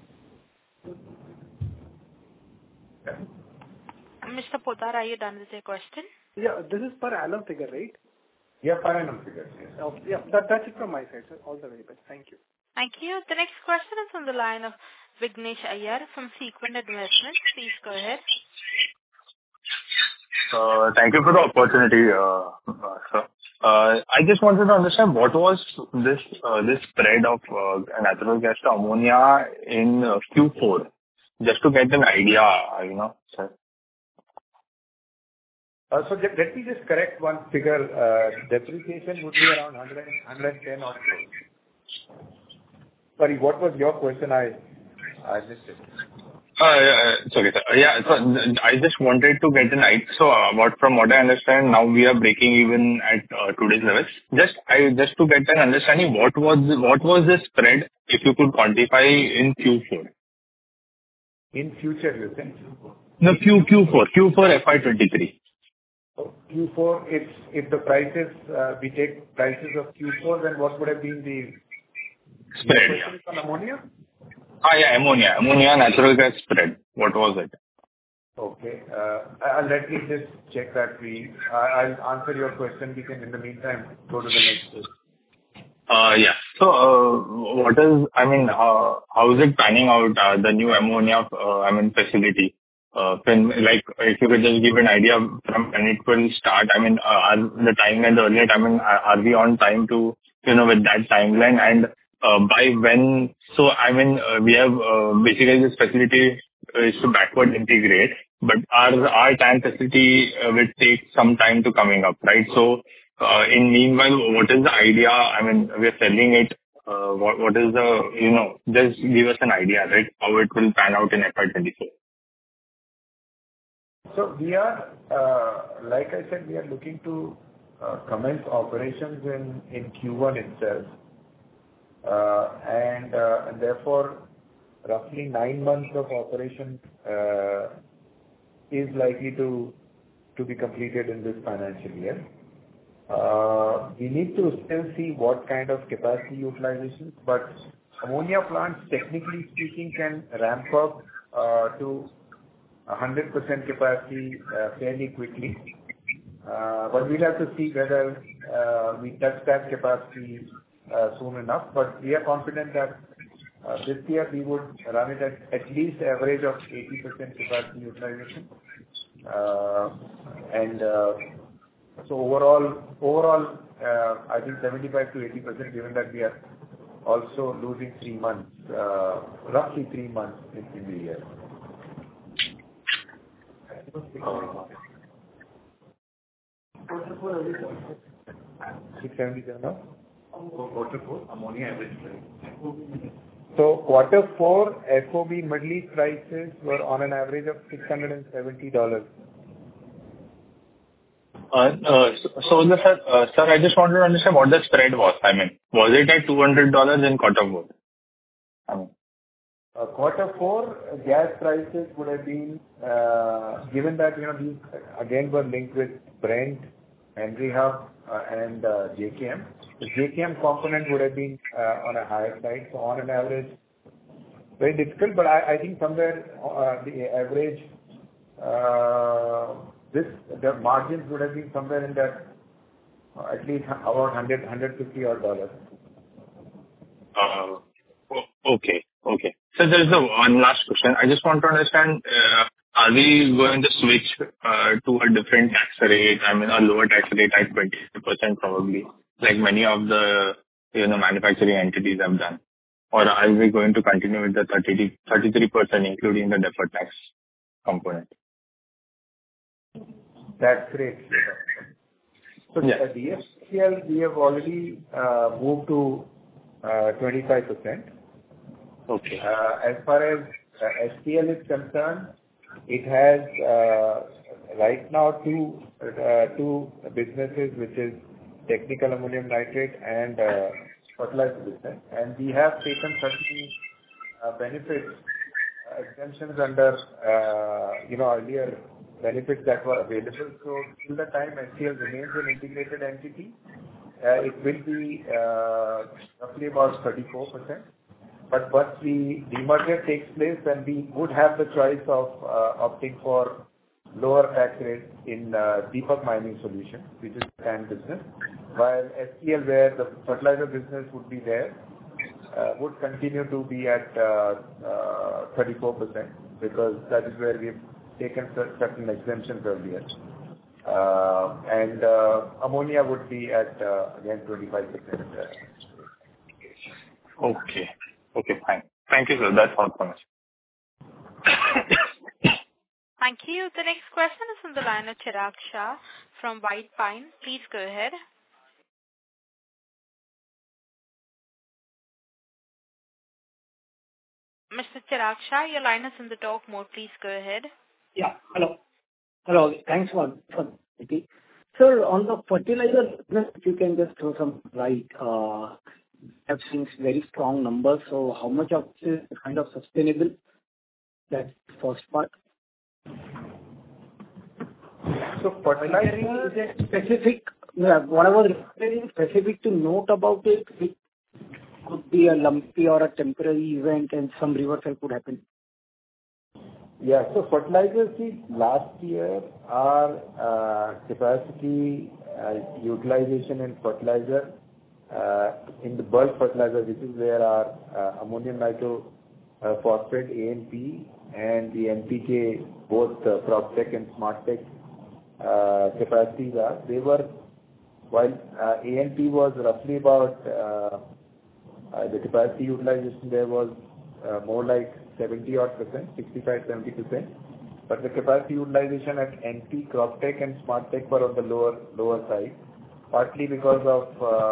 Mr. Poddar, are you done with your question? Yeah, this is per annum figure, right? Yeah, per annum figure, yes. Okay. Yeah, that's it from my side, sir. All the very best. Thank you. Thank you. The next question is on the line of Vignesh Iyer from Sequent Investments. Please go ahead. Thank you for the opportunity, sir. I just wanted to understand what was this spread of natural gas to ammonia in Q4, just to get an idea, sir. So let me just correct one figure. Depreciation would be around 110 odd crores. Sorry, what was your question? I missed it. Sorry, sir. Yeah, so I just wanted to get an idea. So, from what I understand, now we are breaking even at today's levels. Just to get an understanding, what was the spread, if you could quantify in Q4? In future, you think? No, Q4 FY 23. Q4, if the prices, we take prices of Q4, then what would have been the spread on ammonia? Yeah, ammonia natural gas spread. What was it? Okay. Let me just check that. I'll answer your question. We can, in the meantime, go to the next question. Yeah. So, how is it panning out, the new ammonia, facility? If you could just give an idea from when it will start, the timeline, the earlier timeline, are we on time to, with that timeline? And, by when? So, we have, basically this facility is to backward integrate, but our TAN facility will take some time to coming up, right? So, in meanwhile, what is the idea? We are selling it. What is the, just give us an idea, right? How it will pan out in FY 24. So we are, like I said, we are looking to commence operations in Q1 itself. And therefore, roughly 9 months of operation is likely to be completed in this financial year. We need to still see what kind of capacity utilization, but ammonia plants, technically speaking, can ramp up to 100% capacity fairly quickly. But we'll have to see whether we touch that capacity soon enough. But we are confident that this year we would run it at least average of 80% capacity utilization. So overall, I think 75 to 80%, given that we are also losing 3 months, roughly 3 months in the year. 677 now? Quarter 4, ammonia average price. So quarter 4, FOB Middle East prices were on an average of $670. Sir, I just wanted to understand what the spread was. Was it at $200 in quarter 4? Quarter 4, gas prices would have been, given that, these again were linked with Brent, Henry Hub, and JKM. The JKM component would have been on a higher side. So on an average, very difficult, but I think somewhere the average, the margins would have been somewhere in that at least about $150 odd. Okay. So there's one last question. I just want to understand, are we going to switch to a different tax rate? A lower tax rate at 20% probably, like many of the manufacturing entities have done. Or are we going to continue with the 33%, including the deferred tax component? Tax rate. So yeah. At DFCL, we have already moved to 25%. Okay. As far as SPL is concerned, it has right now two businesses, which is technical ammonium nitrate and fertilizer business. And we have taken certain benefits, exemptions under earlier benefits that were available. So till the time SPL remains an integrated entity, it will be roughly about 34%. But once the demerger takes place, then we would have the choice of opting for lower tax rates in Deepak Mining Solutions, which is the TAN business, while SPL, where the fertilizer business would be there, would continue to be at 34%, because that is where we've taken certain exemptions earlier. And ammonia would be at, again, 25%. Okay, fine. Thank you, sir. That's all from us. Thank you. The next question is from the line of Chirag Shah from White Pine. Please go ahead. Mr. Chirag Shah, your line is in the talk mode. Please go ahead. Yeah. Hello. Hello. Thanks for the Sir, on the fertilizer business, if you can just throw some light. I've seen very strong numbers, so how much of this is kind of sustainable? That's the first part. So fertilizer is it specific, what I was referring specific to note about it could be a lumpy or a temporary event and some reversal could happen. Yeah. So fertilizer, see, last year our capacity utilization in fertilizer, in the bulk fertilizer, which is where our ammonium nitrate phosphate, ANP, and the NPK, both Croptek and Smarttek capacities are. They were, while ANP was roughly about the capacity utilization there was more like 70-odd%, 65-70%. But the capacity utilization at NP, Croptek, and Smarttek were on the lower side, partly because of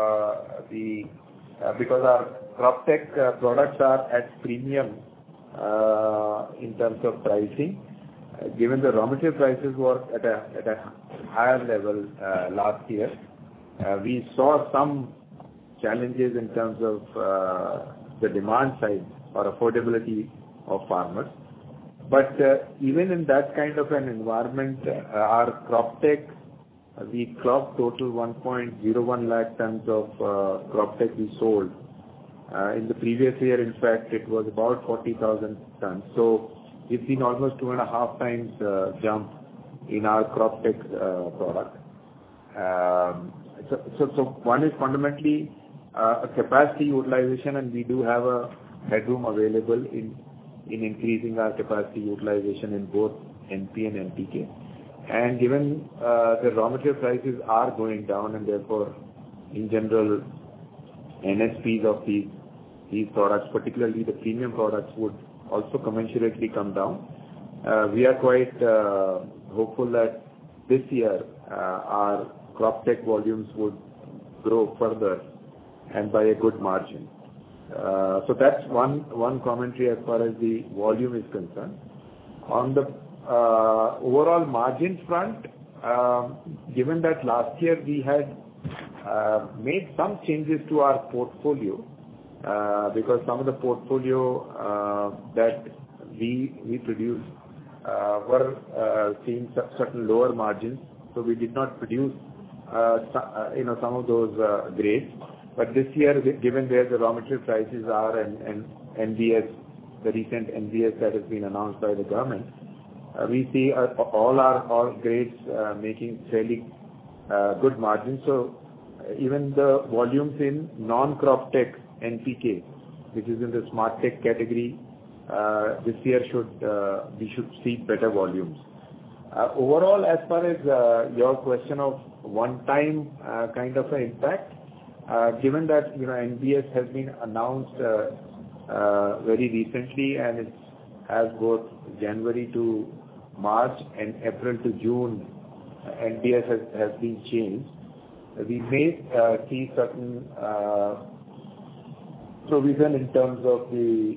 because our Croptek products are at premium in terms of pricing. Given the raw material prices were at a higher level last year, we saw some challenges in terms of the demand side or affordability of farmers. But even in that kind of an environment, our Croptek, we clocked total 1.01 lakh tons of Croptek we sold. In the previous year, in fact, it was about 40,000 tons. So we've seen almost 2.5 times jump in our Croptek product. So one is fundamentally a capacity utilization, and we do have a headroom available in increasing our capacity utilization in both NP and NPK. And given the raw material prices are going down, and therefore, in general, NSPs of these products, particularly the premium products, would also commensurately come down. We are quite hopeful that this year our Croptek volumes would grow further and by a good margin. So that's one commentary as far as the volume is concerned. On the overall margin front, given that last year we had made some changes to our portfolio, because some of the portfolio that we produced were seeing certain lower margins, so we did not produce some of those grades. But this year, given where the raw material prices are and NBS, the recent NBS that has been announced by the government, we see all grades making fairly good margins. So even the volumes in non-Croptek NPK, which is in the Smarttek category, this year we should see better volumes. Overall, as far as your question of one-time kind of an impact, given that NBS has been announced very recently, and it has both January to March and April to June, NBS has been changed. We may see certain provision in terms of the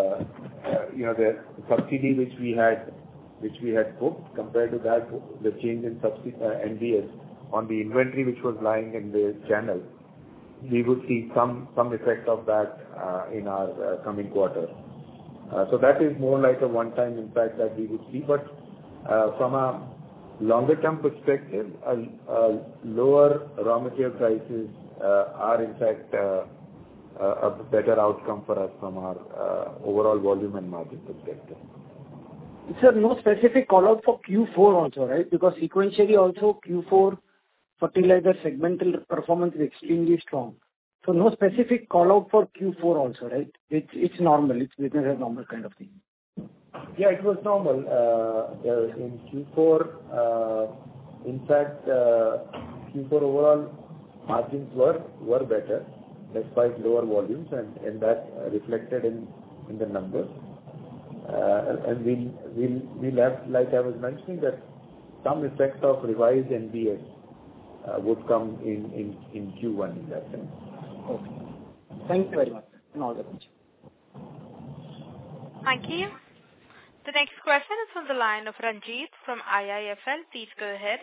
subsidy which we had booked. Compared to that, the change in NBS on the inventory which was lying in the channel, we would see some effect of that in our coming quarter. So that is more like a one-time impact that we would see. But from a longer-term perspective, lower raw material prices are in fact a better outcome for us from our overall volume and margin perspective. Sir, no specific call-out for Q4 also, right? Because sequentially also Q4 fertilizer segmental performance is extremely strong. So no specific call-out for Q4 also, right? It's normal. It's business as normal kind of thing. Yeah, it was normal. In Q4, in fact, Q4 overall margins were better despite lower volumes, and that reflected in the numbers. And we'll have, like I was mentioning, that some effect of revised NBS would come in Q1 in that sense. Okay. Thank you very much. And all the best. Thank you. The next question is from the line of Ranjit from IIFL. Please go ahead.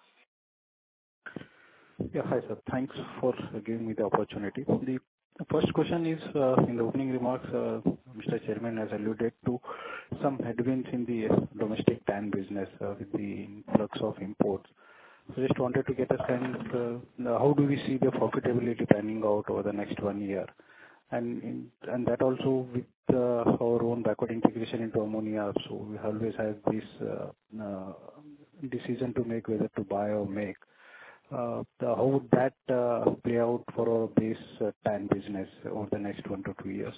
Yeah, hi sir. Thanks for giving me the opportunity. The first question is, in the opening remarks, Mr. Chairman has alluded to some headwinds in the domestic TAN business with the influx of imports. So just wanted to get a sense, how do we see the profitability panning out over the next 1 year? And that also with our own backward integration into ammonia, so we always have this decision to make whether to buy or make. How would that play out for our base TAN business over the next 1 to 2 years?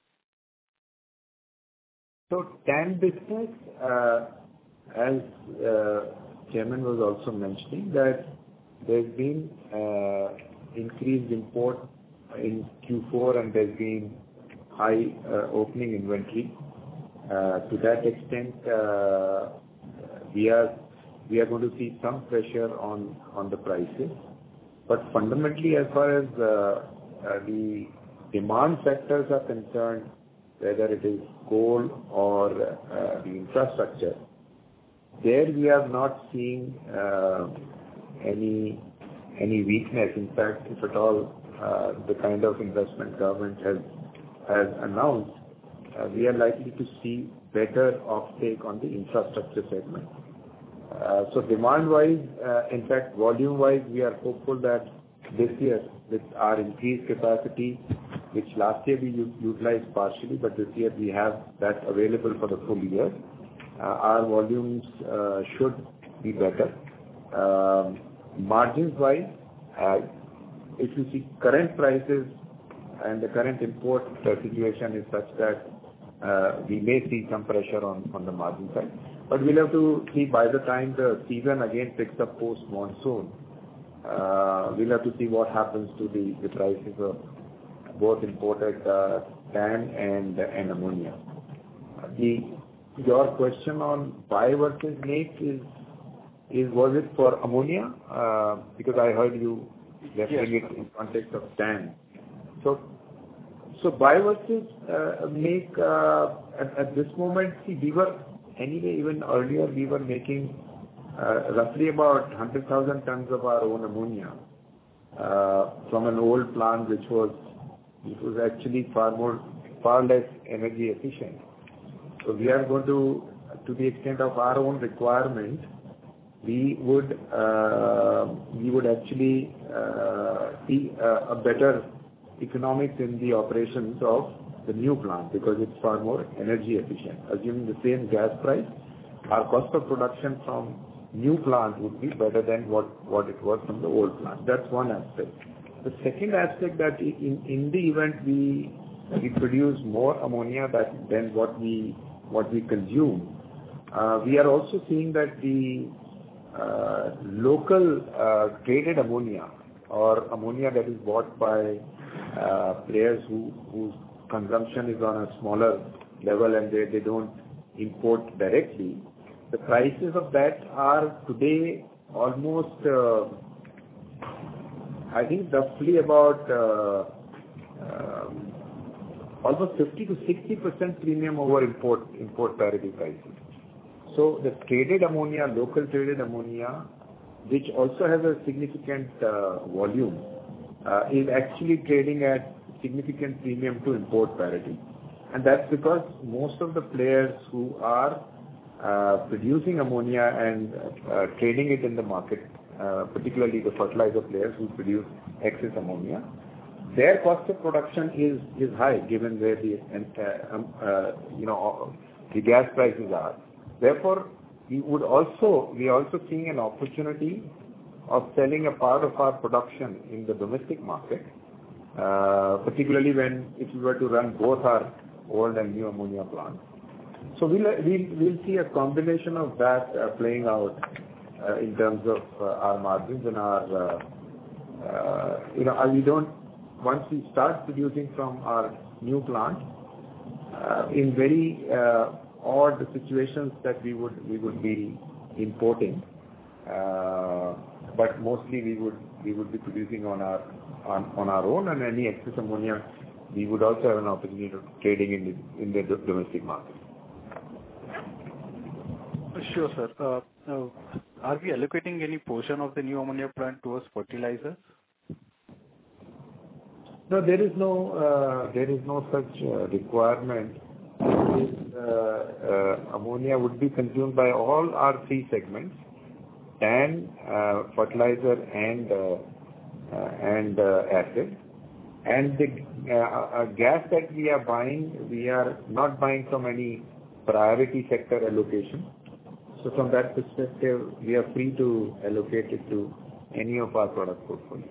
So TAN business, as Chairman was also mentioning, that there's been increased import in Q4 and there's been high opening inventory. To that extent, we are going to see some pressure on the prices. But fundamentally, as far as the demand sectors are concerned, whether it is coal or the infrastructure, there we are not seeing any weakness. In fact, if at all, the kind of investment government has announced, we are likely to see better offtake on the infrastructure segment. So demand-wise, in fact, volume-wise, we are hopeful that this year, with our increased capacity, which last year we utilized partially, but this year we have that available for the full year, our volumes should be better. Margins-wise, if you see current prices and the current import situation is such that we may see some pressure on the margin side. But we'll have to see by the time the season again picks up post-monsoon. We'll have to see what happens to the prices of both imported TAN and ammonia. Your question on buy versus make was it for ammonia? Because I heard you referring it in context of TAN. So buy versus make at this moment, see, we were anyway, even earlier, we were making roughly about 100,000 tons of our own ammonia from an old plant which was actually far less energy efficient. So we are going to the extent of our own requirement, we would actually see a better economics in the operations of the new plant because it's far more energy efficient. Assuming the same gas price, our cost of production from new plant would be better than what it was from the old plant. That's one aspect. The second aspect that in the event we produce more ammonia than what we consume, we are also seeing that the local traded ammonia or ammonia that is bought by players whose consumption is on a smaller level and they don't import directly, the prices of that are today almost, I think roughly about almost 50 to 60% premium over import parity prices. So the traded ammonia, local traded ammonia, which also has a significant volume, is actually trading at significant premium to import parity. And that's because most of the players who are producing ammonia and trading it in the market, particularly the fertilizer players who produce excess ammonia, their cost of production is high given where the gas prices are. Therefore, we are also seeing an opportunity of selling a part of our production in the domestic market, particularly if we were to run both our old and new ammonia plants. So we'll see a combination of that playing out in terms of our margins and our once we start producing from our new plant in very odd situations that we would be importing, but mostly we would be producing on our own, and any excess ammonia we would also have an opportunity of trading in the domestic market. Sure, sir. Are we allocating any portion of the new ammonia plant towards fertilizers? No, there is no such requirement. Ammonia would be consumed by all our three segments: TAN, fertilizer, and acid. And the gas that we are buying, we are not buying from any priority sector allocation. So from that perspective, we are free to allocate it to any of our product portfolio.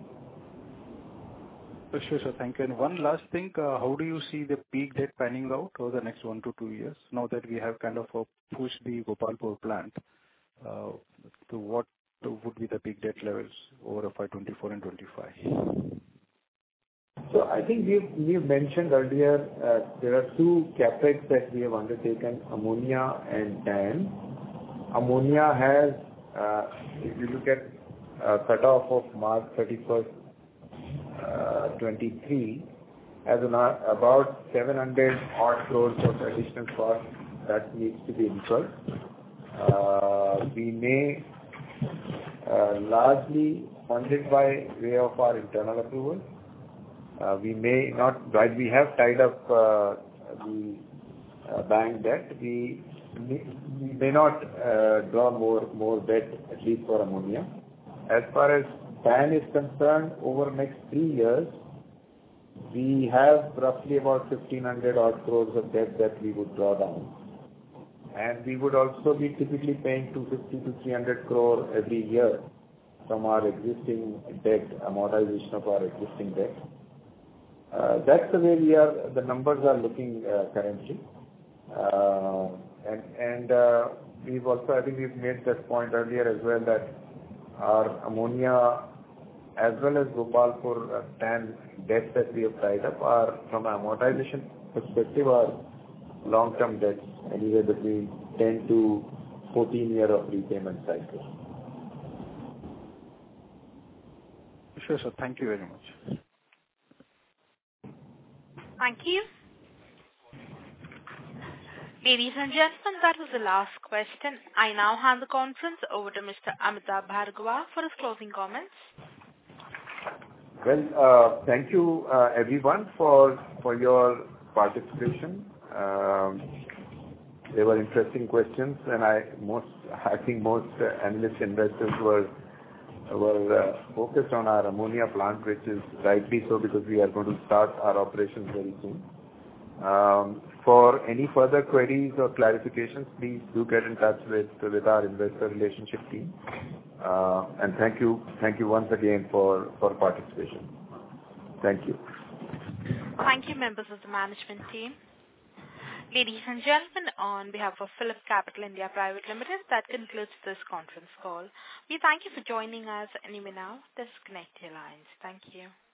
Sure, sir. Thank you. And one last thing, how do you see the peak debt panning out over the next 1 to 2 years? Now that we have kind of pushed the Gopalpur plant, to what would be the peak debt levels over FY 24 and 25? So I think we've mentioned earlier, there are two capex that we have undertaken, ammonia and TAN. Ammonia has, if you look at cutoff of March 31st, 23, has about 700 odd crores of additional cost that needs to be incurred. We may largely fund it by way of our internal approval. We may not, but we have tied up the bank debt. We may not draw more debt, at least for ammonia. As far as TAN is concerned, over the next 3 years, we have roughly about 1,500 odd crores of debt that we would draw down. And we would also be typically paying 250 to 300 crore every year from our existing debt, amortization of our existing debt. That's the way the numbers are looking currently. We've also, I think we've made that point earlier as well, that our ammonia as well as Gopalpur TAN debts that we have tied up are, from an amortization perspective, are long-term debts, anywhere between 10 to 14 years of repayment cycle. Sure, sir. Thank you very much. Thank you. Ladies and gentlemen, that was the last question. I now hand the conference over to Mr. Amitabh Bhargava for his closing comments. Well, thank you everyone for your participation. They were interesting questions, and I think most analyst investors were focused on our ammonia plant, which is rightly so, because we are going to start our operations very soon. For any further queries or clarifications, please do get in touch with our investor relationship team. And thank you once again for participation. Thank you. Thank you, members of the management team. Ladies and gentlemen, on behalf of PhillipCapital India Private Limited, that concludes this conference call. We thank you for joining us, and you may now disconnect your lines. Thank you.